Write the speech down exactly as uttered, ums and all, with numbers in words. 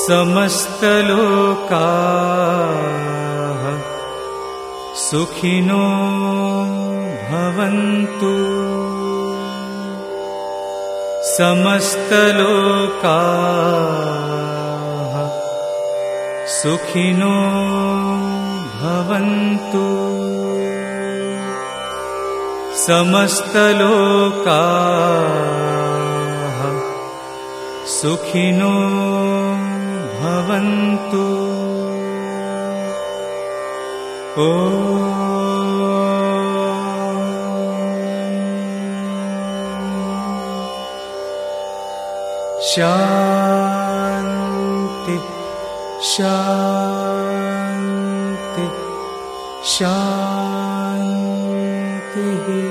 समस्तलोकाः सुखिनो भवन्तु। समस्तलोकाः सुखिनो भवन्तु। समस्तलोकाः सुखिनो भवन्तु। ॐ शान्ति शान्ति शान्तिः।